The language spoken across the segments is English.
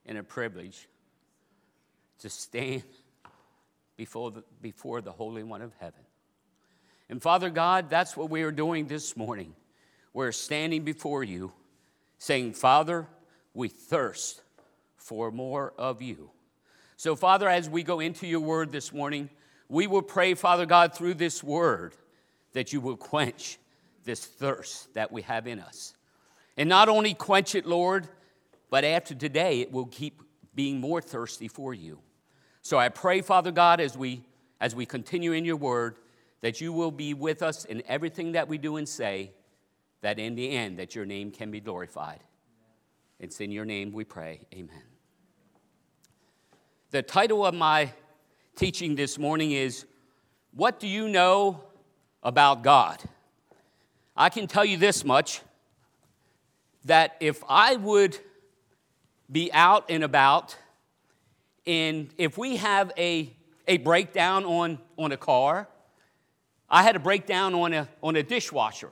and a privilege to stand before the Holy One of Heaven. And Father God, that's what we are doing this morning. We're standing before you saying, Father, we thirst for more of you. So Father, as we go into your word this morning, we will pray, Father God, through this word that you will quench this thirst that we have in us. And not only quench it, Lord, but after today, it will keep being more thirsty for you. So I pray, Father God, as we continue in your word, that you will be with us in everything that we do and say, that in the end, that your name can be glorified. It's in your name we pray. Amen. The title of my teaching this morning is, What Do You Know About God? I can tell you this much, that if I would be out and about, and if we have a breakdown on a car, I had a breakdown on a dishwasher.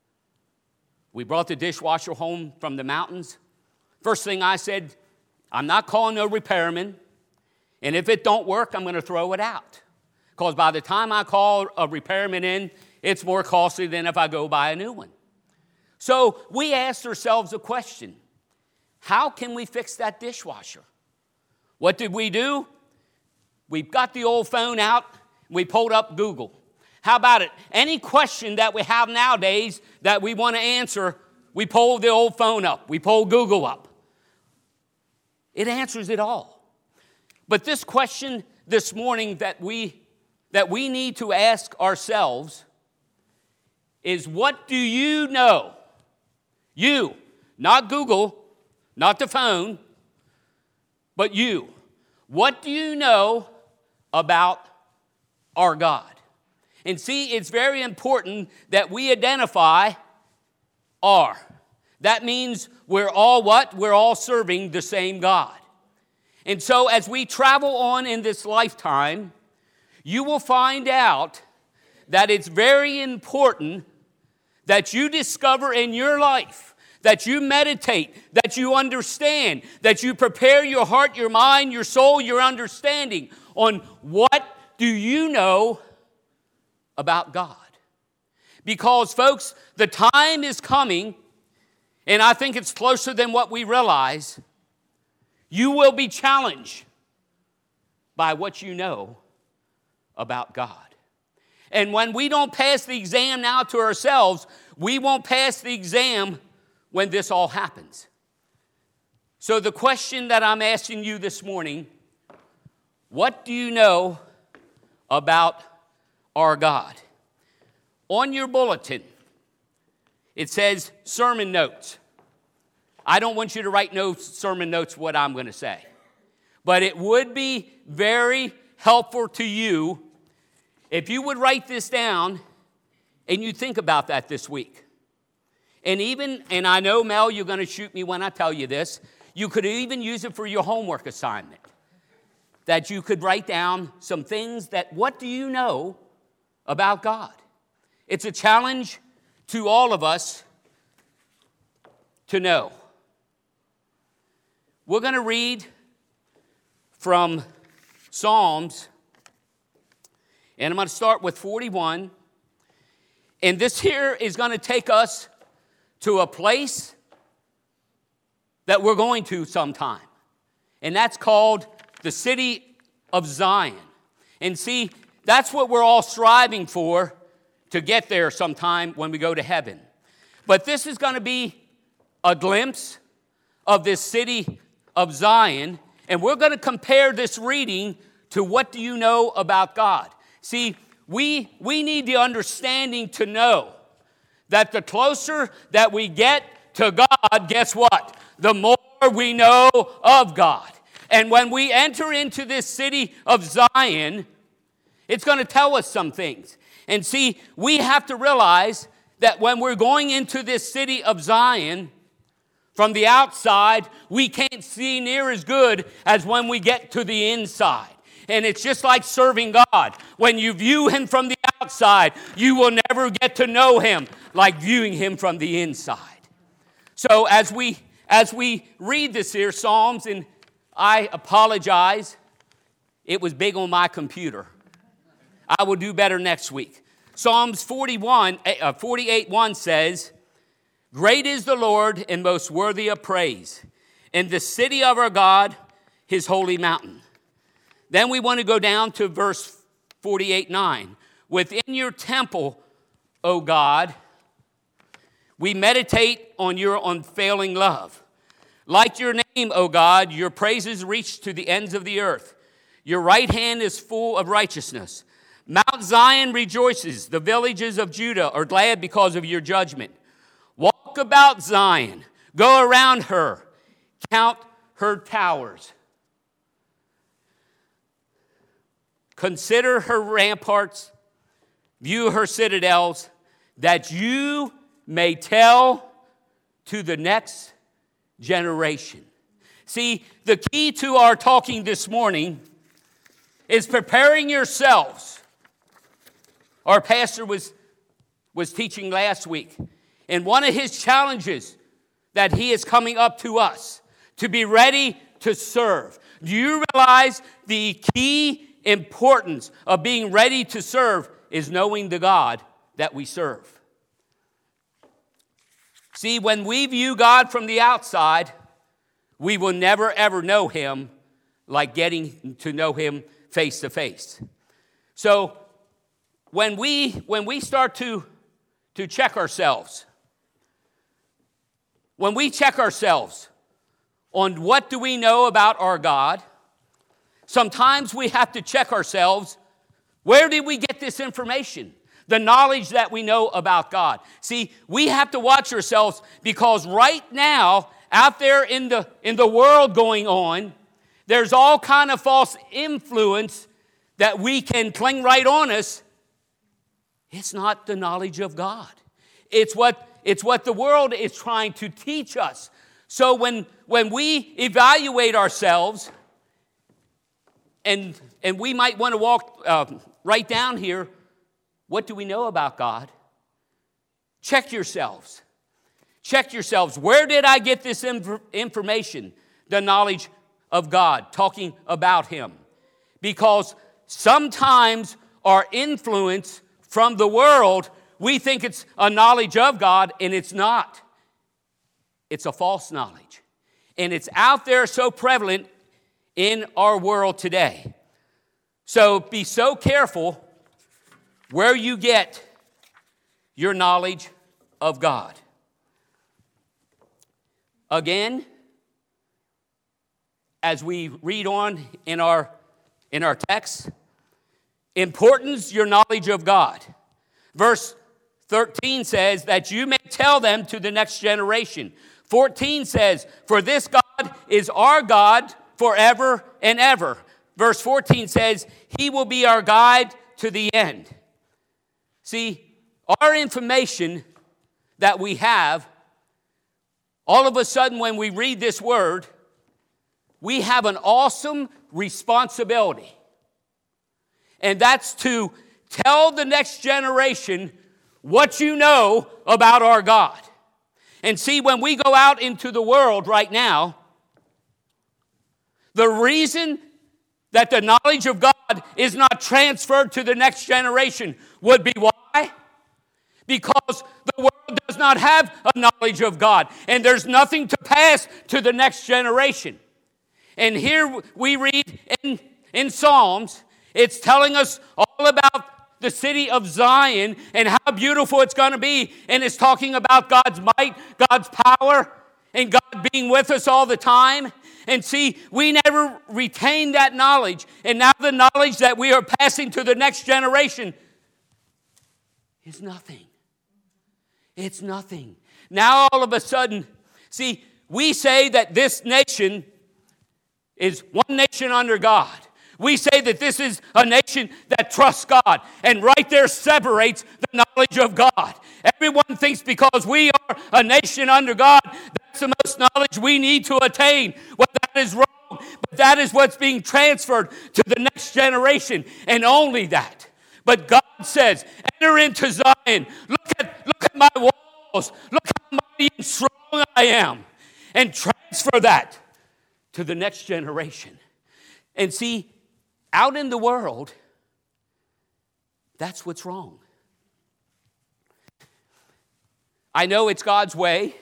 We brought the dishwasher home from the mountains. First thing I said, I'm not calling no repairman, and if it don't work, I'm going to throw it out. Because by the time I call a repairman in, it's more costly than if I go buy a new one. So we asked ourselves a question. How can we fix that dishwasher? What did we do? We got the old phone out. We pulled up Google. How about it? Any question that we have nowadays that we want to answer, we pull the old phone up. We pull Google up. It answers it all. But this question this morning that we need to ask ourselves is, what do you know? You, not Google, not the phone, but you. What do you know about our God? And see, it's very important that we identify our. That means we're all what? We're all serving the same God. And so as we travel on in this lifetime, you will find out that it's very important that you discover in your life, that you meditate, that you understand, that you prepare your heart, your mind, your soul, your understanding on what do you know about God. Because, folks, the time is coming, and I think it's closer than what we realize. You will be challenged by what you know about God. And when we don't pass the exam now to ourselves, we won't pass the exam when this all happens. So the question that I'm asking you this morning, what do you know about our God? On your bulletin, it says sermon notes. I don't want you to write no sermon notes what I'm going to say. But it would be very helpful to you if you would write this down and you think about that this week. And I know, Mel, you're going to shoot me when I tell you this, you could even use it for your homework assignment. That you could write down some things that, what do you know about God? It's a challenge to all of us to know. We're going to read from Psalms, and I'm going to start with 41. And this here is going to take us to a place that we're going to sometime. And that's called the city of Zion. And see, that's what we're all striving for, to get there sometime when we go to heaven. But this is going to be a glimpse of this city of Zion. And we're going to compare this reading to what do you know about God. See, we need the understanding to know that the closer that we get to God, guess what? The more we know of God. And when we enter into this city of Zion, it's going to tell us some things. And see, we have to realize that when we're going into this city of Zion, from the outside, we can't see near as good as when we get to the inside. And it's just like serving God. When you view him from the outside, you will never get to know him like viewing him from the inside. So as we read this here, Psalms, and I apologize. It was big on my computer. I will do better next week. Psalms 48:1 says, "Great is the Lord and most worthy of praise, in the city of our God, his holy mountain." Then we want to go down to verse 48:9. "Within your temple, O God, we meditate on your unfailing love. Like your name, O God, your praises reach to the ends of the earth. Your right hand is full of righteousness. Mount Zion rejoices. The villages of Judah are glad because of your judgment. Walk about Zion. Go around her. Count her towers. Consider her ramparts. View her citadels, that you may tell to the next generation." See, the key to our talking this morning is preparing yourselves. Our pastor was teaching last week, and one of his challenges that he is coming up to us, to be ready to serve. Do you realize the key importance of being ready to serve is knowing the God that we serve? See, when we view God from the outside, we will never ever know him like getting to know him face to face. So when we start to check ourselves, when we check ourselves on what do we know about our God, sometimes we have to check ourselves, where did we get this information? The knowledge that we know about God. See, we have to watch ourselves, because right now, out there in the world going on, there's all kind of false influence that we can cling right on us. It's not the knowledge of God. It's what the world is trying to teach us. So when we evaluate ourselves, and we might want to walk right down here, what do we know about God? Check yourselves. Check yourselves. Where did I get this information? The knowledge of God, talking about him. Because sometimes our influence from the world, we think it's a knowledge of God, and it's not. It's a false knowledge. And it's out there so prevalent in our world today. So be so careful where you get your knowledge of God. Again, as we read on in our text, importance your knowledge of God. Verse 13 says that you may tell them to the next generation. 14 says, "For this God is our God forever and ever." Verse 14 says, "He will be our guide to the end." See, our information that we have, all of a sudden when we read this word, we have an awesome responsibility. And that's to tell the next generation what you know about our God. And see, when we go out into the world right now, the reason that the knowledge of God is not transferred to the next generation would be why? Because the world does not have a knowledge of God, and there's nothing to pass to the next generation. And here we read in Psalms, it's telling us all about the city of Zion and how beautiful it's going to be. And it's talking about God's might, God's power, and God being with us all the time. And see, we never retained that knowledge. And now the knowledge that we are passing to the next generation is nothing. It's nothing. Now all of a sudden, see, we say that this nation is one nation under God. We say that this is a nation that trusts God. And right there separates the knowledge of God. Everyone thinks because we are a nation under God, that's the most knowledge we need to attain. Well, that is wrong. But that is what's being transferred to the next generation, and only that. But God says, enter into Zion. Look at my walls. Look how mighty and strong I am. And transfer that to the next generation. And see, out in the world, that's what's wrong. I know it's God's way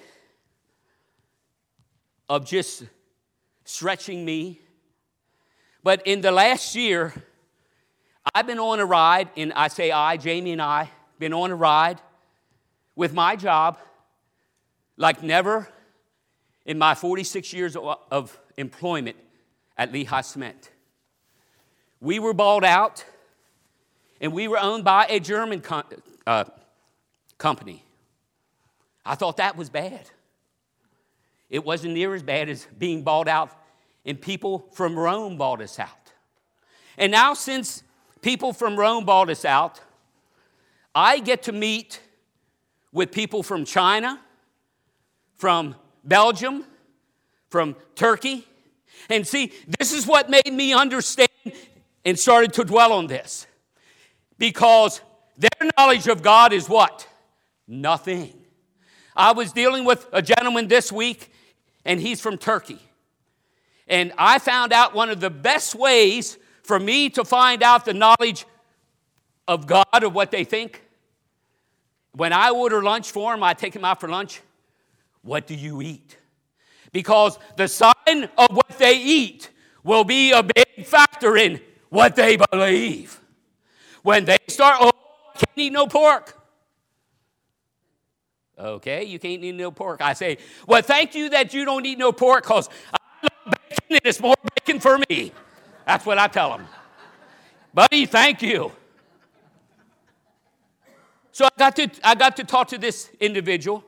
of just stretching me. But in the last year, I've been on a ride, and I say Jamie and I, been on a ride with my job like never in my 46 years of employment at Lehigh Cement. We were bought out, and we were owned by a German company. I thought that was bad. It wasn't near as bad as being bought out, and people from Rome bought us out. And now, since people from Rome bought us out, I get to meet with people from China, from Belgium, from Turkey. And see, this is what made me understand and started to dwell on this. Because their knowledge of God is what? Nothing. I was dealing with a gentleman this week, and he's from Turkey. And I found out one of the best ways for me to find out the knowledge of God, of what they think. When I order lunch for them, I take them out for lunch. What do you eat? Because the sign of what they eat will be a big factor in what they believe. When they start, I can't eat no pork. Okay, you can't eat no pork. I say, well, thank you that you don't eat no pork, because I love bacon and it's more bacon for me. That's what I tell them. Buddy, thank you. So I got to talk to this individual,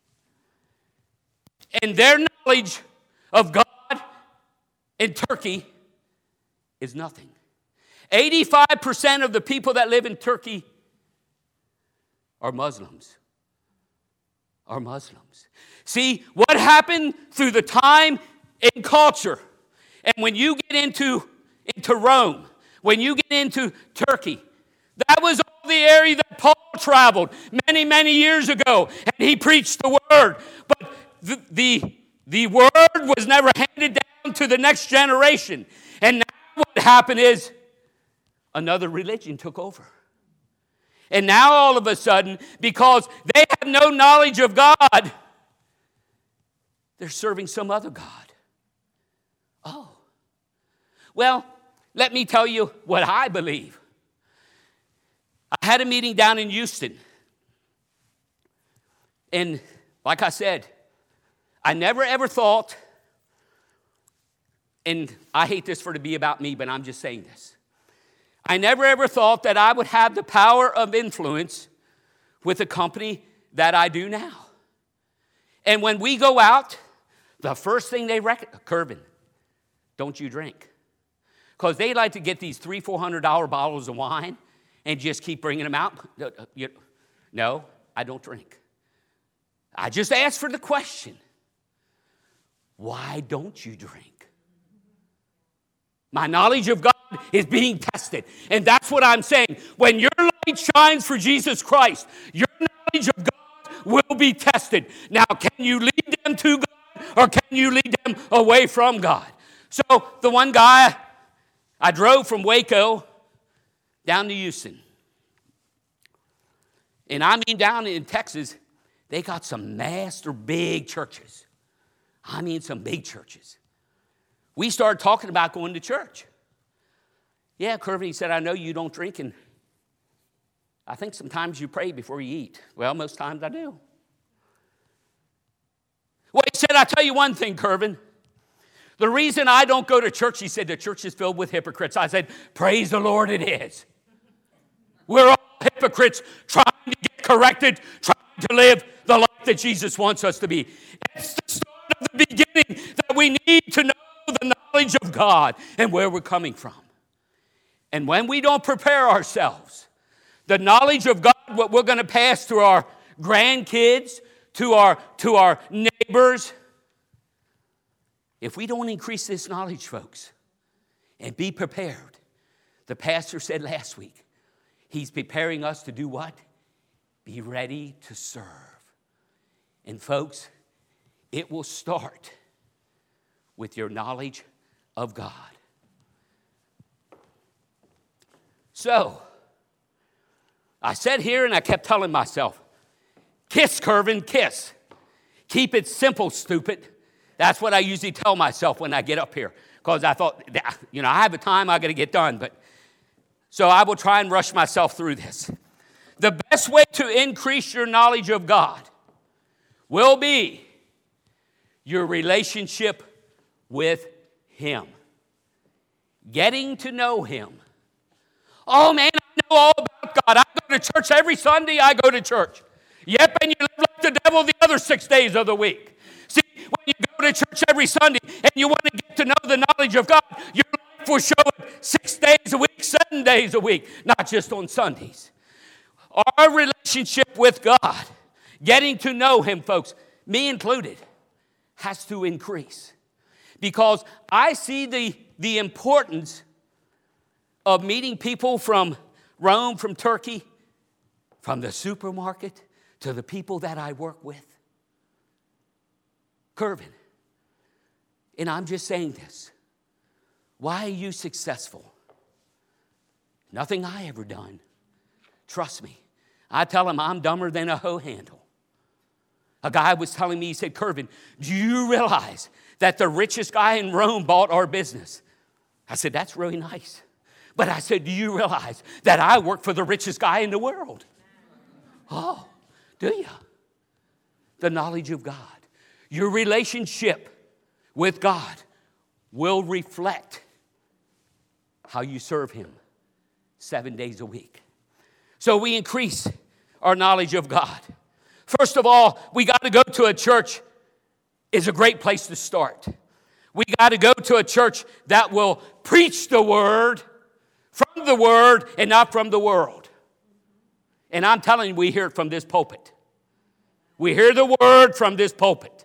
and their knowledge of God in Turkey is nothing. 85% of the people that live in Turkey are Muslims. See, what happened through the time and culture, and when you get into Rome, when you get into Turkey, that was all the area that Paul traveled many, many years ago, and he preached the word. But the word was never handed down to the next generation. And now what happened is another religion took over. And now all of a sudden, because they have no knowledge of God, they're serving some other God. Oh. Well, let me tell you what I believe. I had a meeting down in Houston. And like I said, I never ever thought, and I hate this for it to be about me, but I'm just saying this. I never ever thought that I would have the power of influence with a company that I do now. And when we go out, the first thing they Curvin, don't you drink? Because they like to get these $300-400 bottles of wine and just keep bringing them out. No, I don't drink. I just asked for the question. Why don't you drink? My knowledge of God is being tested. And that's what I'm saying. When your light shines for Jesus Christ, your knowledge of God will be tested. Now, can you lead them to God, or can you lead them away from God? So the one guy, I drove from Waco down to Houston. And I mean, down in Texas, they got some master big churches. I mean, some big churches. We started talking about going to church. Yeah, Curvin, he said, I know you don't drink, and I think sometimes you pray before you eat. Well, most times I do. Well, he said, I'll tell you one thing, Curvin. The reason I don't go to church, he said, the church is filled with hypocrites. I said, praise the Lord, it is. We're all hypocrites trying to get corrected, trying to live the life that Jesus wants us to be. It's the start of the beginning that we need to know the knowledge of God and where we're coming from. And when we don't prepare ourselves, the knowledge of God, what we're going to pass to our grandkids, to our neighbors, if we don't increase this knowledge, folks, and be prepared, the pastor said last week, he's preparing us to do what? Be ready to serve. And folks, it will start with your knowledge of God. So, I sat here and I kept telling myself, kiss, Curvin, kiss. Keep it simple, stupid. That's what I usually tell myself when I get up here. Because I thought, I have a time I got to get done. So I will try and rush myself through this. The best way to increase your knowledge of God will be your relationship with Him. Getting to know Him. Oh, man, I know all about God. I go to church every Sunday. I go to church. Yep, and you live like the devil the other 6 days of the week. See, when you go to church every Sunday and you want to get to know the knowledge of God, your life will show it 6 days a week, 7 days a week, not just on Sundays. Our relationship with God, getting to know Him, folks, me included, has to increase. Because I see the importance of meeting people from Rome, from Turkey, from the supermarket, to the people that I work with. Curvin, and I'm just saying this. Why are you successful? Nothing I ever done. Trust me. I tell him I'm dumber than a hoe handle. A guy was telling me, he said, Curvin, do you realize that the richest guy in Rome bought our business? I said, that's really nice. But I said, do you realize that I work for the richest guy in the world? Oh, do you? The knowledge of God. Your relationship with God will reflect how you serve Him 7 days a week. So we increase our knowledge of God. First of all, we got to go to a church is a great place to start. We got to go to a church that will preach the Word from the Word and not from the world. And I'm telling you, we hear it from this pulpit. We hear the Word from this pulpit.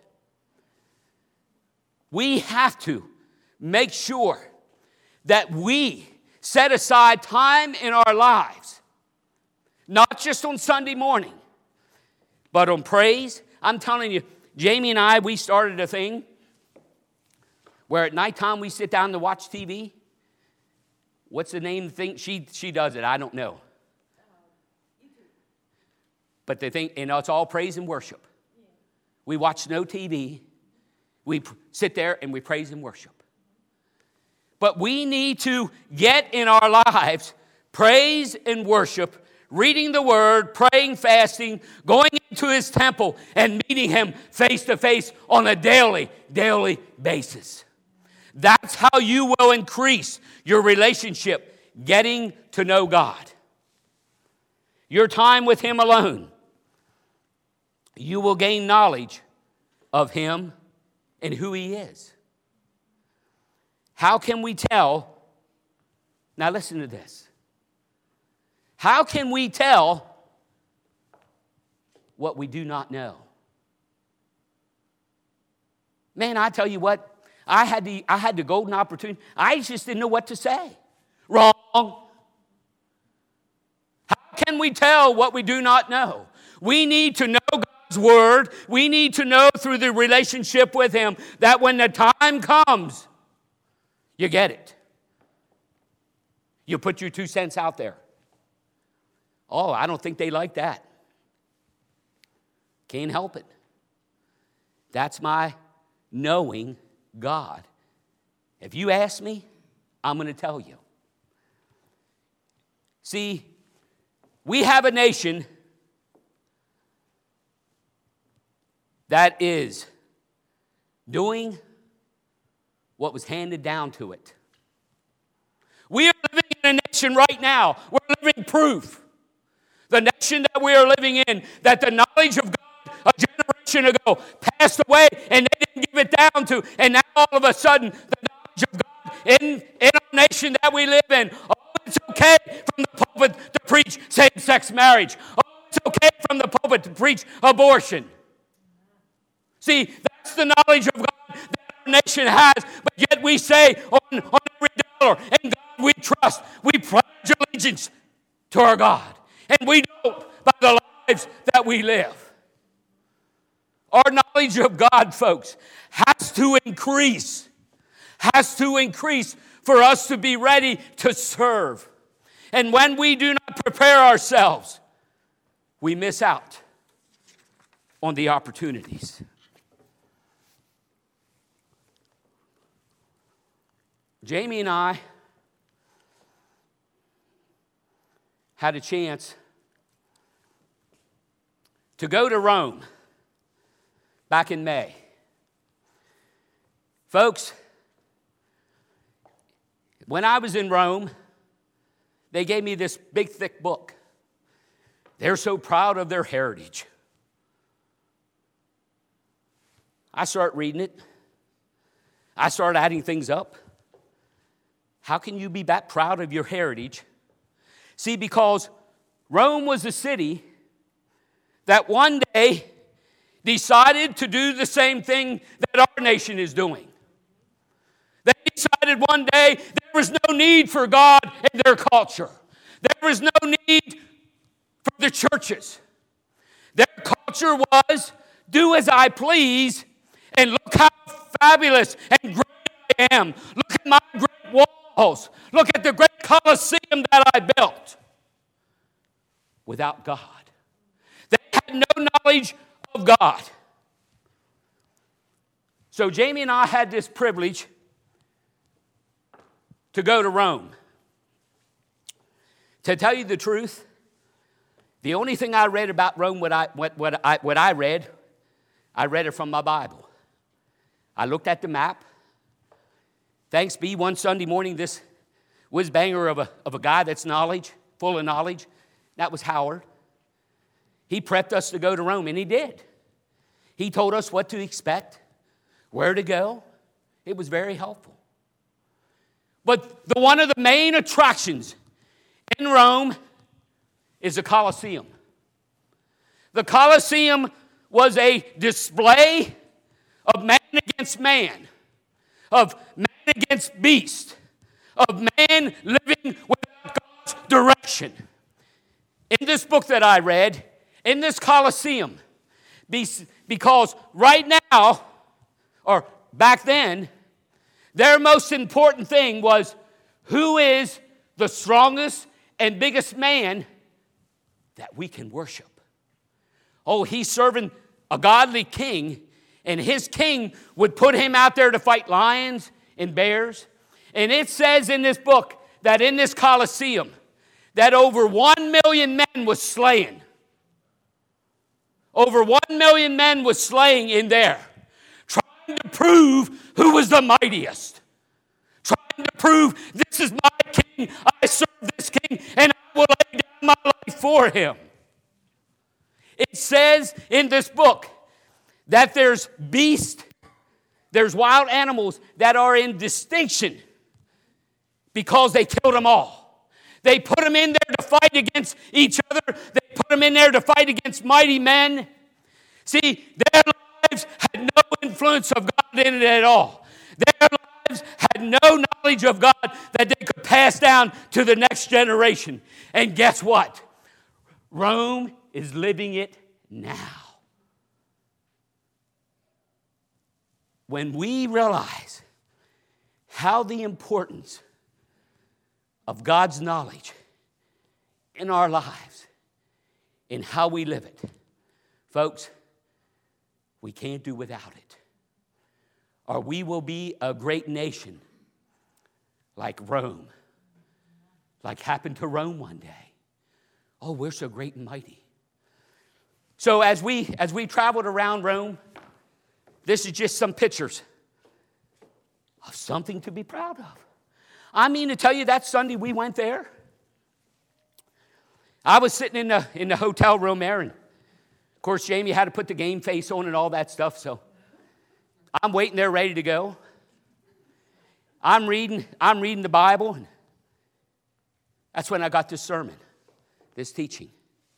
We have to make sure that we set aside time in our lives, not just on Sunday morning, but on praise. I'm telling you, Jamie and I, we started a thing where at nighttime we sit down to watch TV. What's the name of the thing? She does it. I don't know. But the thing, it's all praise and worship. We watch no TV. We sit there and we praise and worship. But we need to get in our lives praise and worship, reading the Word, praying, fasting, going into His temple and meeting Him face to face on a daily basis. That's how you will increase your relationship, getting to know God. Your time with Him alone, you will gain knowledge of Him and who He is. How can we tell? Now listen to this. How can we tell what we do not know? Man, I tell you what, I had the golden opportunity. I just didn't know what to say. Wrong. How can we tell what we do not know? We need to know God's Word. We need to know through the relationship with Him that when the time comes, you get it. You put your 2 cents out there. Oh, I don't think they like that. Can't help it. That's my knowing God. If you ask me, I'm going to tell you. See, we have a nation that is doing what was handed down to it. We are living in a nation right now. We're living proof. The nation that we are living in, that the knowledge of God a generation ago passed away and they didn't give it down to. And now all of a sudden, the knowledge of God in our nation that we live in. Oh, it's okay from the pulpit to preach same-sex marriage. Oh, it's okay from the pulpit to preach abortion. See, that's the knowledge of God that our nation has, but yet we say on every dollar, in God we trust, we pledge allegiance to our God. And we don't by the lives that we live. Our knowledge of God, folks, has to increase has to increase for us to be ready to serve. And when we do not prepare ourselves, we miss out on the opportunities. Jamie and I had a chance to go to Rome back in May. Folks, when I was in Rome, they gave me this big, thick book. They're so proud of their heritage. I start reading it. I start adding things up. How can you be that proud of your heritage? See, because Rome was a city that one day decided to do the same thing that our nation is doing. They decided one day there was no need for God in their culture. There was no need for the churches. Their culture was, do as I please, and look how fabulous and great I am. Look at my great walls. Look at the great Colosseum that I built. Without God. They had no knowledge of God. So Jamie and I had this privilege to go to Rome. To tell you the truth, the only thing I read about Rome, what I read it from my Bible. I looked at the map. Thanks be, one Sunday morning, this whiz-banger of a guy that's full of knowledge, that was Howard. He prepped us to go to Rome, and he did. He told us what to expect, where to go. It was very helpful. But one of the main attractions in Rome is the Colosseum. The Colosseum was a display of man against man, of man against beast, of man living without God's direction. In this book that I read, in this Colosseum, because right now, or back then, their most important thing was who is the strongest and biggest man that we can worship. Oh, he's serving a godly king, and his king would put him out there to fight lions and bears. And it says in this book that in this Colosseum, that over 1 million men was slain. Over 1 million men was slain in there, trying to prove who was the mightiest. Trying to prove, this is my king, I serve this king, and I will lay down my life for him. It says in this book that there's beasts, there's wild animals that are in distinction because they killed them all. They put them in there to fight against each other. They put them in there to fight against mighty men. See, their lives had no influence of God in it at all. Their lives had no knowledge of God that they could pass down to the next generation. And guess what? Rome is living it now. When we realize how the importance of God's knowledge in our lives, in how we live it, folks, we can't do without it. Or we will be a great nation like Rome, like happened to Rome one day. Oh, we're so great and mighty. So as we traveled around Rome, this is just some pictures of something to be proud of. I mean to tell you, that Sunday we went there. I was sitting in the hotel room there, and of course Jamie had to put the game face on and all that stuff, so I'm waiting there ready to go. I'm reading the Bible, and that's when I got this sermon, this teaching.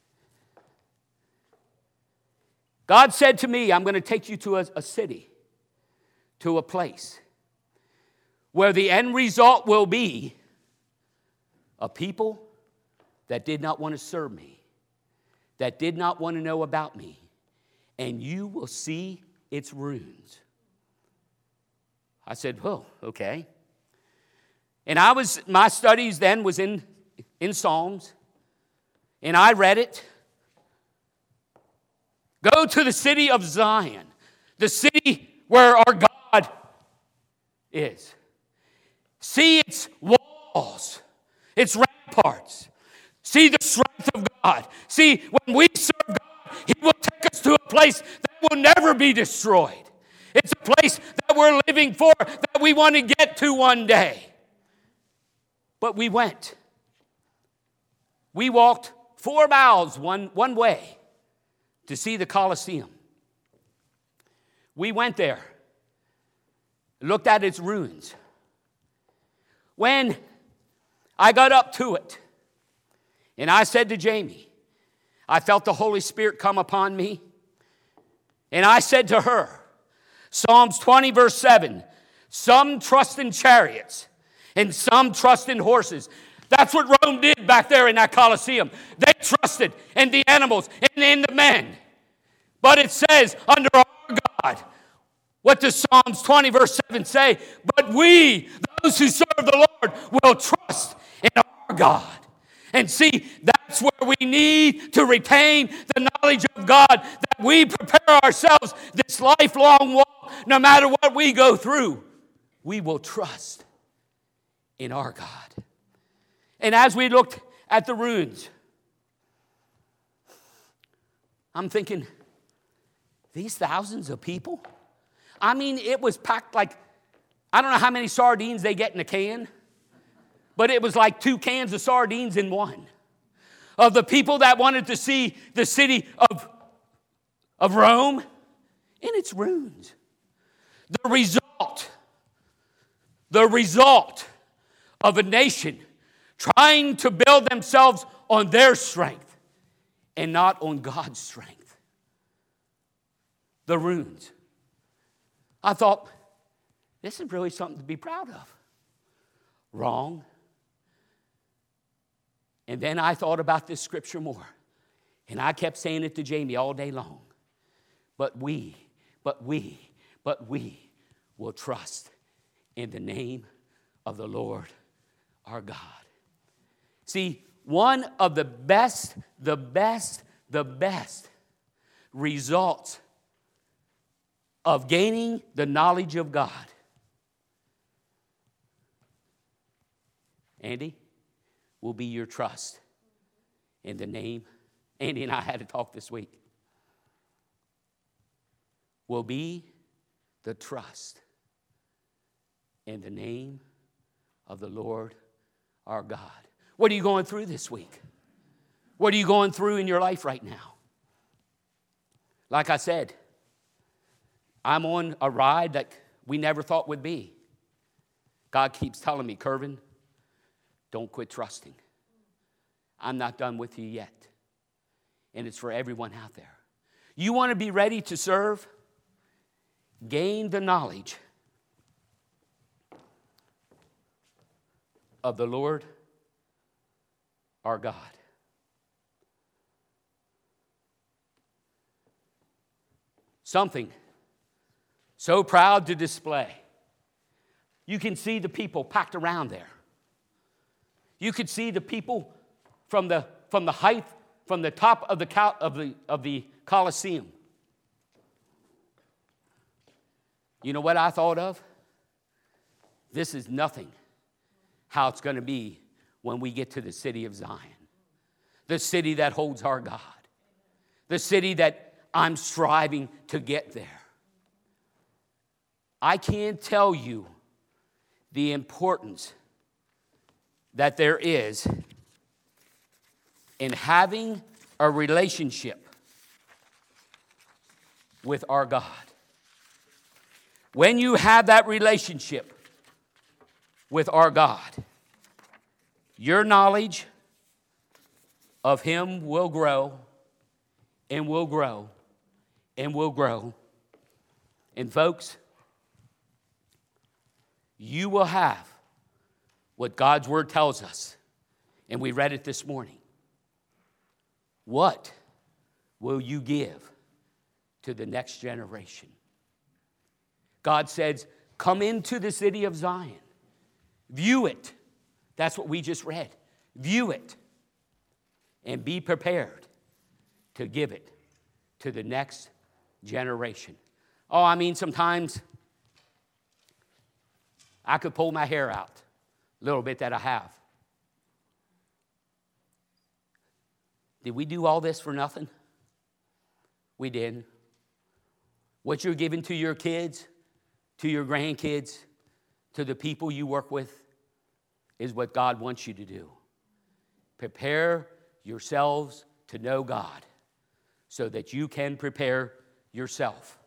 God said to me, I'm going to take you to a city, to a place where the end result will be a people that did not want to serve me, that did not want to know about me, and you will see its ruins. I said, oh, okay. And my studies then was in Psalms. And I read it. Go to the city of Zion, the city where our God is. See its walls, its ramparts. See the strength of God. See, when we serve God, He will take us to a place that will never be destroyed. It's a place that we're living for, that we want to get to one day. But we went. We walked 4 miles one way to see the Colosseum. We went there, looked at its ruins. When I got up to it, and I said to Jamie, I felt the Holy Spirit come upon me, and I said to her, Psalms 20, verse 7, some trust in chariots, and some trust in horses. That's what Rome did back there in that Colosseum. They trusted in the animals and in the men. But it says, under our God, what does Psalms 20, verse 7 say? But we, those who serve the Lord, will trust in our God. And see, that's where we need to retain the knowledge of God, that we prepare ourselves this lifelong walk, no matter what we go through. We will trust in our God. And as we looked at the ruins, I'm thinking, these thousands of people? I mean, it was packed like, I don't know how many sardines they get in a can, but it was like 2 cans of sardines in one. Of the people that wanted to see the city of Rome in its ruins. The result of a nation trying to build themselves on their strength and not on God's strength. The ruins. I thought, this is really something to be proud of. Wrong. And then I thought about this scripture more. And I kept saying it to Jamie all day long. But we will trust in the name of the Lord our God. See, one of the best results of gaining the knowledge of God, Andy, will be your trust in the name. Andy and I had a talk this week. Will be the trust in the name of the Lord our God. What are you going through this week? What are you going through in your life right now? Like I said, I'm on a ride that we never thought would be. God keeps telling me, Kervin, don't quit trusting. I'm not done with you yet. And it's for everyone out there. You want to be ready to serve? Gain the knowledge of the Lord our God. Something so proud to display. You can see the people packed around there. You could see the people from the height, from the top of the Colosseum. You know what I thought of? This is nothing how it's going to be when we get to the city of Zion. The city that holds our God. The city that I'm striving to get there. I can't tell you the importance that there is in having a relationship with our God. When you have that relationship with our God, your knowledge of Him will grow and will grow and will grow. And folks, you will have what God's Word tells us, and we read it this morning. What will you give to the next generation? God says, Come into the city of Zion. View it. That's what we just read. View it. And be prepared to give it to the next generation. Oh, I mean, sometimes I could pull my hair out, a little bit that I have. Did we do all this for nothing? We didn't. What you're giving to your kids, to your grandkids, to the people you work with, is what God wants you to do. Prepare yourselves to know God so that you can prepare yourself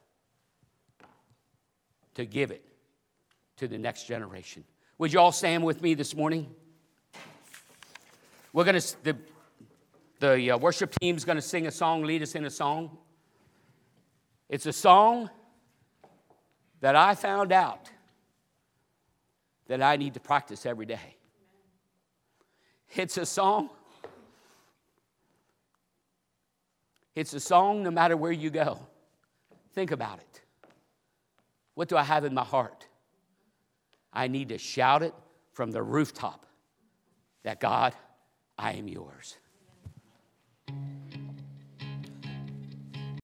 to give it to the next generation. Would you all stand with me this morning? We're going to, the worship team's going to sing a song, lead us in a song. It's a song that I found out that I need to practice every day. It's a song. It's a song no matter where you go. Think about it. What do I have in my heart? I need to shout it from the rooftop that God, I am yours.